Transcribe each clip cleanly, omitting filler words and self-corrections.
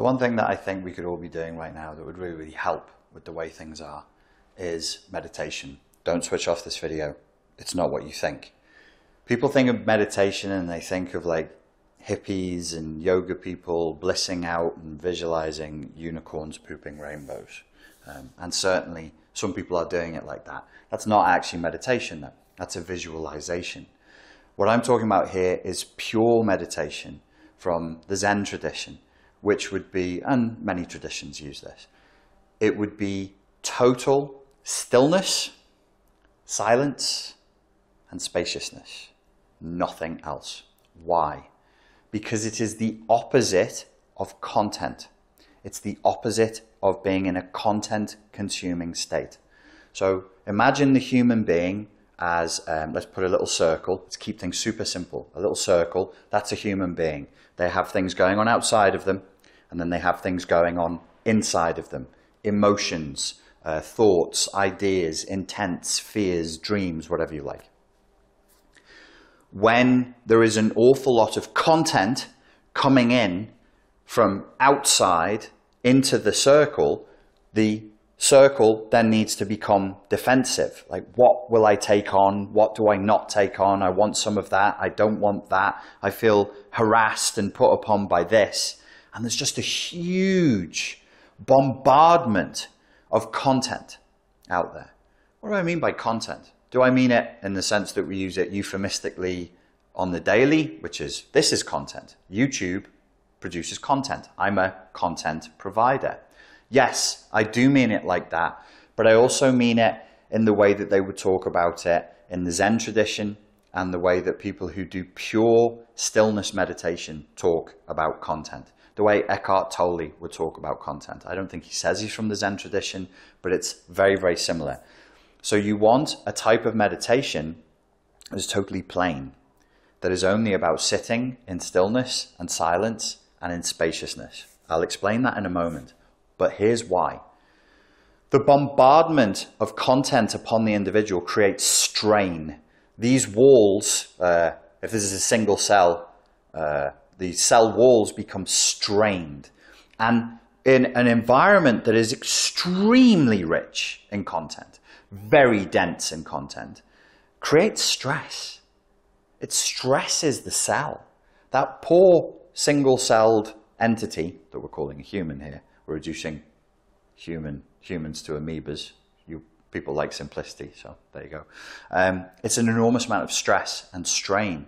So one thing that I think we could all be doing right now that would really, really help with the way things are is meditation. Don't switch off this video. It's not what you think. People think of meditation and they think of like hippies and yoga people blissing out and visualizing unicorns pooping rainbows. And certainly some people are doing it like that. That's not actually meditation though. That's a visualization. What I'm talking about here is pure meditation from the Zen tradition, which would be, and many traditions use this, it would be total stillness, silence, and spaciousness. Nothing else. Why? Because it is the opposite of content. It's the opposite of being in a content-consuming state. So imagine the human being as, let's put a little circle. Let's keep things super simple. A little circle, that's a human being. They have things going on outside of them, and then they have things going on inside of them. Emotions, thoughts, ideas, intents, fears, dreams, whatever you like. When there is an awful lot of content coming in from outside into the circle then needs to become defensive. Like, what will I take on? What do I not take on? I want some of that. I don't want that. I feel harassed and put upon by this. And there's just a huge bombardment of content out there. What do I mean by content? Do I mean it in the sense that we use it euphemistically on the daily, which is, this is content. YouTube produces content. I'm a content provider. Yes, I do mean it like that, but I also mean it in the way that they would talk about it in the Zen tradition and the way that people who do pure stillness meditation talk about content. The way Eckhart Tolle would talk about content. I don't think he says he's from the Zen tradition, but it's very, very similar. So you want a type of meditation that is totally plain, that is only about sitting in stillness and silence and in spaciousness. I'll explain that in a moment, but here's why. The bombardment of content upon the individual creates strain. These walls, if this is a single cell, the cell walls become strained. And in an environment that is extremely rich in content, very dense in content, creates stress. It stresses the cell. That poor single-celled entity that we're calling a human here, we're reducing humans to amoebas. People like simplicity, so there you go. It's an enormous amount of stress and strain.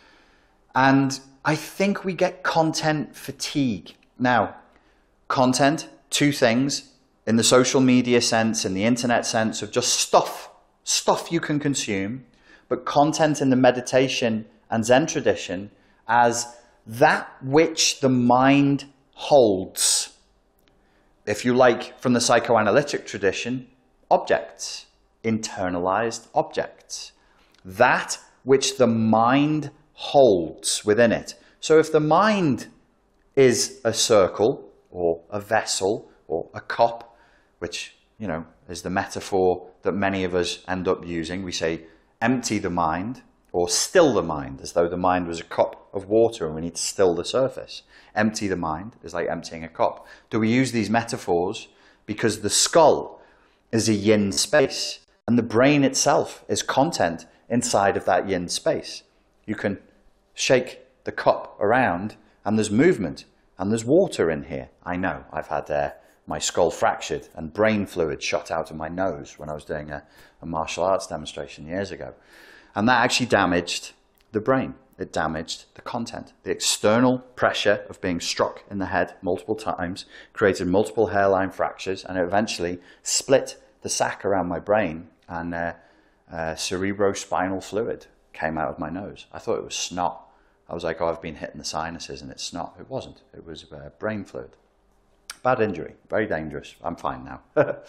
And I think we get content fatigue. Now, content, two things, in the social media sense, in the internet sense, of just stuff you can consume, but content in the meditation and Zen tradition as that which the mind holds. If you like, from the psychoanalytic tradition, objects, internalized objects. That which the mind holds within it. So if the mind is a circle or a vessel or a cup, which, you know, is the metaphor that many of us end up using. We say, empty the mind or still the mind, as though the mind was a cup of water and we need to still the surface. Empty the mind is like emptying a cup. Do we use these metaphors? Because the skull is a yin space and the brain itself is content inside of that yin space. You can shake the cup around and there's movement and there's water in here. I know, I've had my skull fractured and brain fluid shot out of my nose when I was doing a martial arts demonstration years ago. And that actually damaged the brain. It damaged the content. The external pressure of being struck in the head multiple times created multiple hairline fractures, and it eventually split the sac around my brain, and cerebrospinal fluid came out of my nose. I thought it was snot. I was like, oh, I've been hitting the sinuses and it's snot. It wasn't. It was brain fluid. Bad injury, very dangerous. I'm fine now.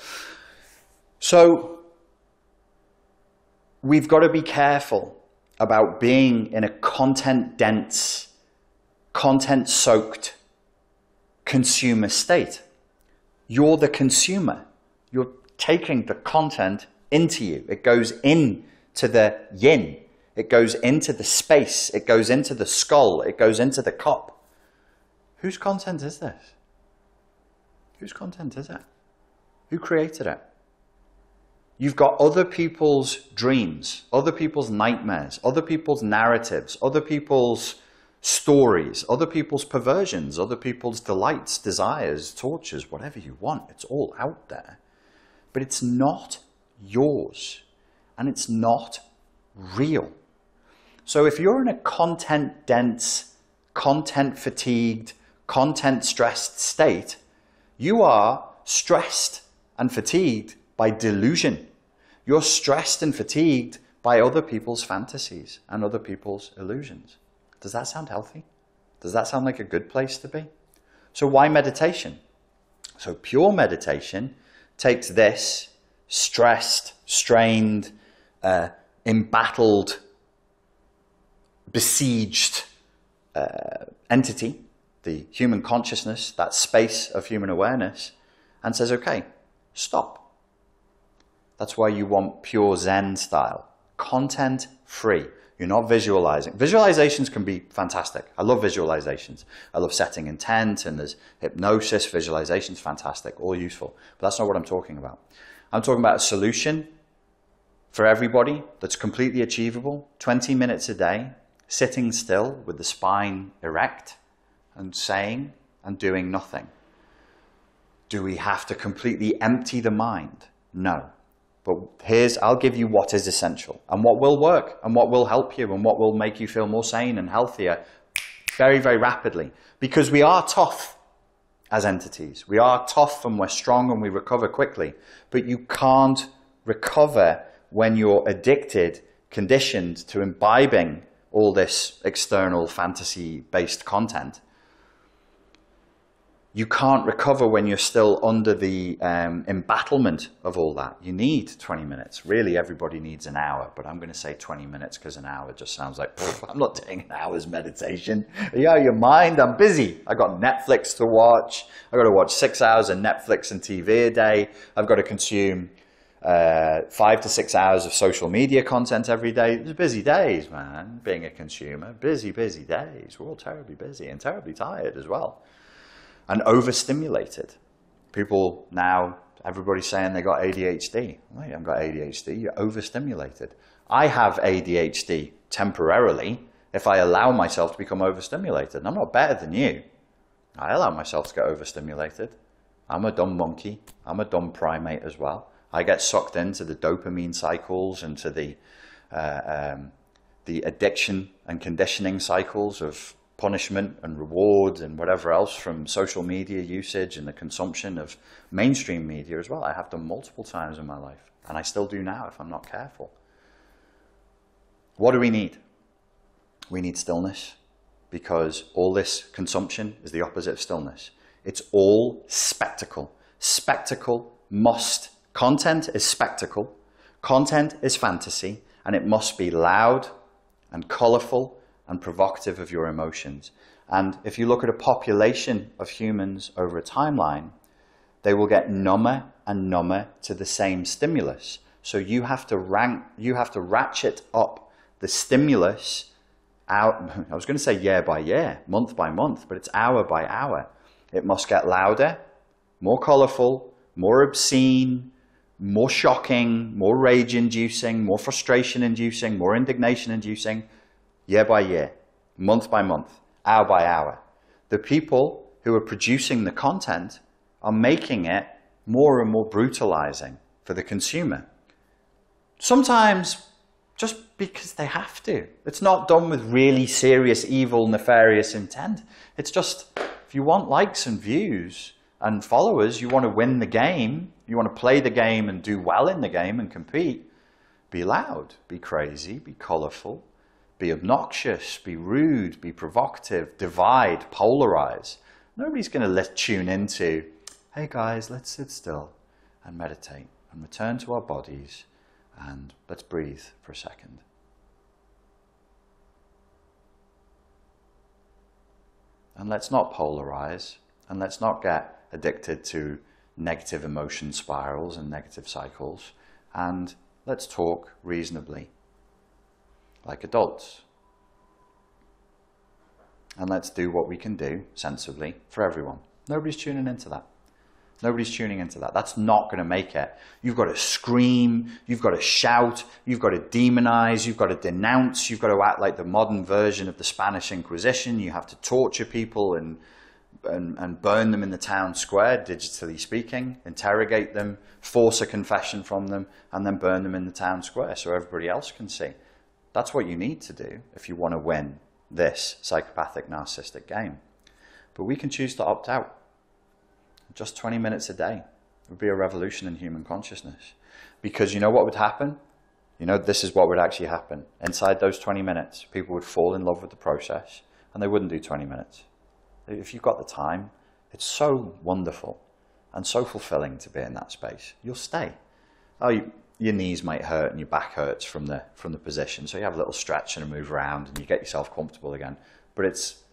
So we've got to be careful about being in a content-dense, content-soaked consumer state. You're the consumer. You're taking the content into you. It goes into the yin. It goes into the space. It goes into the skull. It goes into the cup. Whose content is this? Whose content is it? Who created it? You've got other people's dreams, other people's nightmares, other people's narratives, other people's stories, other people's perversions, other people's delights, desires, tortures, whatever you want. It's all out there. But it's not yours. And it's not real. So if you're in a content-dense, content-fatigued, content-stressed state, you are stressed and fatigued by delusion. You're stressed and fatigued by other people's fantasies and other people's illusions. Does that sound healthy? Does that sound like a good place to be? So why meditation? So pure meditation takes this stressed, strained, embattled, besieged entity, the human consciousness, that space of human awareness, and says, okay, stop. That's why you want pure Zen style, content free. You're not visualizing. Visualizations can be fantastic. I love visualizations. I love setting intent, and there's hypnosis, visualizations, fantastic, all useful. But that's not what I'm talking about. I'm talking about a solution for everybody that's completely achievable. 20 minutes a day, sitting still with the spine erect and saying and doing nothing. Do we have to completely empty the mind? No. But I'll give you what is essential and what will work and what will help you and what will make you feel more sane and healthier very, very rapidly. Because we are tough as entities. We are tough and we're strong and we recover quickly. But you can't recover when you're addicted, conditioned to imbibing all this external fantasy-based content. You can't recover when you're still under the embattlement of all that. You need 20 minutes. Really, everybody needs an hour, but I'm going to say 20 minutes because an hour just sounds like, I'm not doing an hour's meditation. Yeah, your mind, I'm busy. I got Netflix to watch. I've got to watch 6 hours of Netflix and TV a day. I've got to consume 5 to 6 hours of social media content every day. It's busy days, man, being a consumer. Busy, busy days. We're all terribly busy and terribly tired as well. And overstimulated. People now, everybody's saying they got ADHD. Well, you haven't got ADHD, you're overstimulated. I have ADHD temporarily if I allow myself to become overstimulated. And I'm not better than you. I allow myself to get overstimulated. I'm a dumb monkey. I'm a dumb primate as well. I get sucked into the dopamine cycles and to the addiction and conditioning cycles of punishment and reward and whatever else from social media usage and the consumption of mainstream media as well. I have done multiple times in my life, and I still do now if I'm not careful. What do we need? We need stillness, because all this consumption is the opposite of stillness. It's all spectacle. Spectacle must. Content is spectacle. Content is fantasy, and it must be loud and colorful and provocative of your emotions. And if you look at a population of humans over a timeline, they will get number and number to the same stimulus. So you have to ratchet up the stimulus out. I was going to say year by year, month by month, but it's hour by hour. It must get louder, more colorful, more obscene, more shocking, more rage-inducing, more frustration-inducing, more indignation-inducing, year by year, month by month, hour by hour. The people who are producing the content are making it more and more brutalizing for the consumer. Sometimes just because they have to. It's not done with really serious, evil, nefarious intent. It's just, if you want likes and views and followers, you want to win the game, you want to play the game and do well in the game and compete, be loud, be crazy, be colorful, be obnoxious, be rude, be provocative, divide, polarize. Nobody's going to tune into, hey guys, let's sit still and meditate and return to our bodies and let's breathe for a second. And let's not polarize, and let's not get addicted to negative emotion spirals and negative cycles, and let's talk reasonably, like adults. And let's do what we can do sensibly for everyone. Nobody's tuning into that. Nobody's tuning into that. That's not going to make it. You've got to scream, you've got to shout, you've got to demonize, you've got to denounce, you've got to act like the modern version of the Spanish Inquisition. You have to torture people and burn them in the town square, digitally speaking, interrogate them, force a confession from them, and then burn them in the town square so everybody else can see. That's what you need to do if you want to win this psychopathic narcissistic game. But we can choose to opt out. Just 20 minutes a day would be a revolution in human consciousness. Because you know what would happen? You know, this is what would actually happen. Inside those 20 minutes, people would fall in love with the process, and they wouldn't do 20 minutes. If you've got the time, it's so wonderful and so fulfilling to be in that space. You'll stay. Oh, your knees might hurt and your back hurts from the position, so you have a little stretch and a move around and you get yourself comfortable again. But it's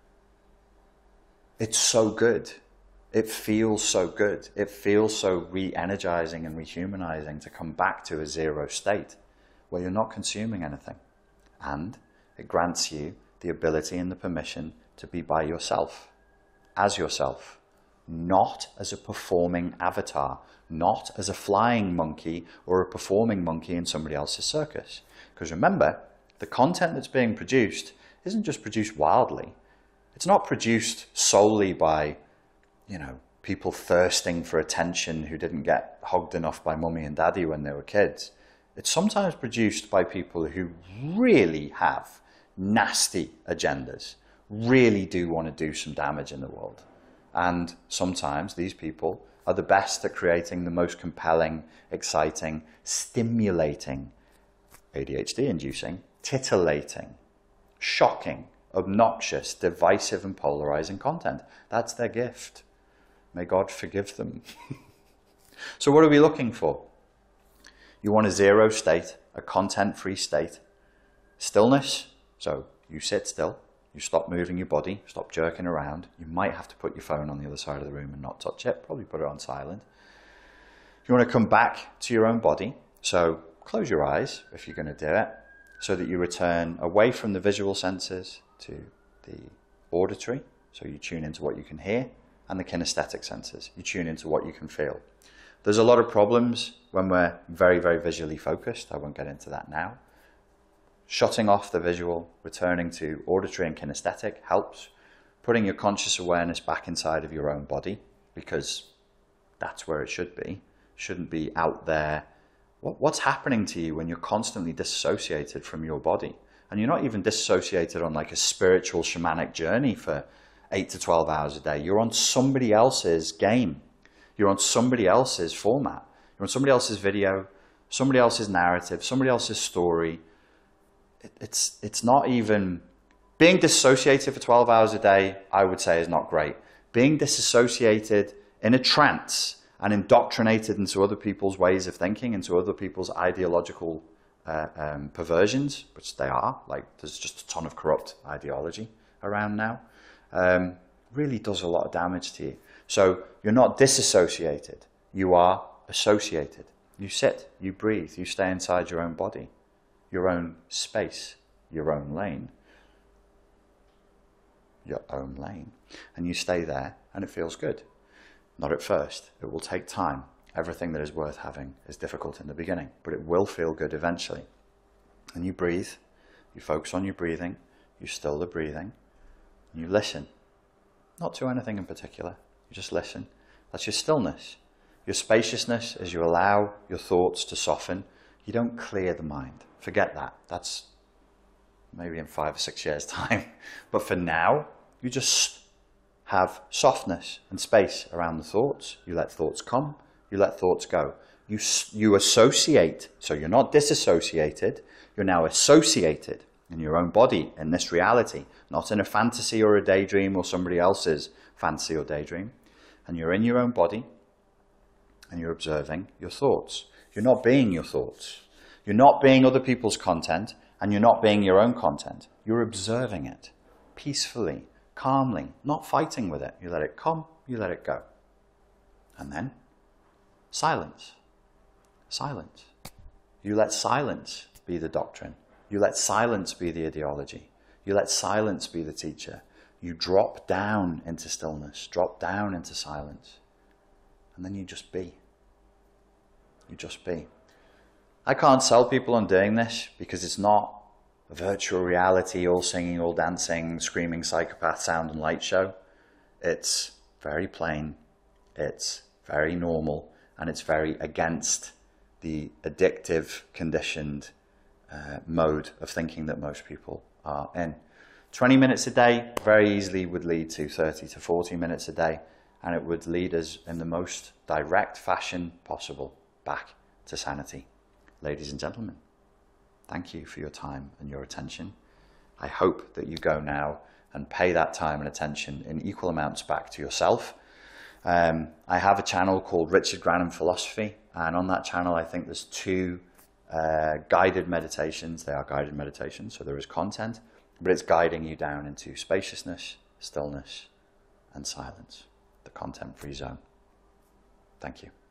so good. It feels so good. It feels so re-energizing and rehumanizing to come back to a zero state where you're not consuming anything. And it grants you the ability and the permission to be by yourself, as yourself, not as a performing avatar, not as a flying monkey or a performing monkey in somebody else's circus. Because remember, the content that's being produced isn't just produced wildly. It's not produced solely by, you know, people thirsting for attention who didn't get hugged enough by mummy and daddy when they were kids. It's sometimes produced by people who really have nasty agendas, really do want to do some damage in the world. And sometimes these people are the best at creating the most compelling, exciting, stimulating, ADHD-inducing, titillating, shocking, obnoxious, divisive and polarizing content. That's their gift. May God forgive them. So what are we looking for? You want a zero state, a content-free state. Stillness, so you sit still, you stop moving your body, stop jerking around. You might have to put your phone on the other side of the room and not touch it, probably put it on silent. You want to come back to your own body, so close your eyes if you're going to do it, so that you return away from the visual senses to the auditory, so you tune into what you can hear, and the kinesthetic senses, you tune into what you can feel. There's a lot of problems when we're very, very visually focused. I won't get into that now. Shutting off the visual, returning to auditory and kinesthetic helps. Putting your conscious awareness back inside of your own body, because that's where it should be. It shouldn't be out there. What's happening to you when you're constantly disassociated from your body? And you're not even disassociated on like a spiritual shamanic journey for 8 to 12 hours a day. You're on somebody else's game. You're on somebody else's format. You're on somebody else's video, somebody else's narrative, somebody else's story. It's not even... Being disassociated for 12 hours a day, I would say, is not great. Being disassociated in a trance and indoctrinated into other people's ways of thinking, into other people's ideological perversions, which they are, like there's just a ton of corrupt ideology around now, really does a lot of damage to you. So you're not disassociated, you are associated. You sit, you breathe, you stay inside your own body, your own space, your own lane. Your own lane. And you stay there and it feels good. Not at first. It will take time. Everything that is worth having is difficult in the beginning, but it will feel good eventually. And you breathe, you focus on your breathing, you still the breathing, and you listen. Not to anything in particular, you just listen. That's your stillness. Your spaciousness as you allow your thoughts to soften. You don't clear the mind. Forget that. That's maybe in 5 or 6 years' time. But for now, you just have softness and space around the thoughts. You let thoughts come, you let thoughts go. You associate, so you're not disassociated, you're now associated in your own body, in this reality, not in a fantasy or a daydream or somebody else's fantasy or daydream. And you're in your own body, and you're observing your thoughts. You're not being your thoughts. You're not being other people's content, and you're not being your own content. You're observing it peacefully, calmly, not fighting with it. You let it come, you let it go. And then silence. Silence. You let silence be the doctrine. You let silence be the ideology. You let silence be the teacher. You drop down into stillness, drop down into silence. And then you just be. You just be. I can't sell people on doing this because it's not a virtual reality, all singing, all dancing, screaming psychopath sound and light show. It's very plain, it's very normal, and it's very against the addictive, conditioned mode of thinking that most people are in. 20 minutes a day very easily would lead to 30 to 40 minutes a day, and it would lead us in the most direct fashion possible back to sanity. Ladies and gentlemen, thank you for your time and your attention. I hope that you go now and pay that time and attention in equal amounts back to yourself. I have a channel called Richard Granham Philosophy, and on that channel I think there's 2 guided meditations. They are guided meditations, so there is content, but it's guiding you down into spaciousness, stillness, and silence, the content-free zone. Thank you.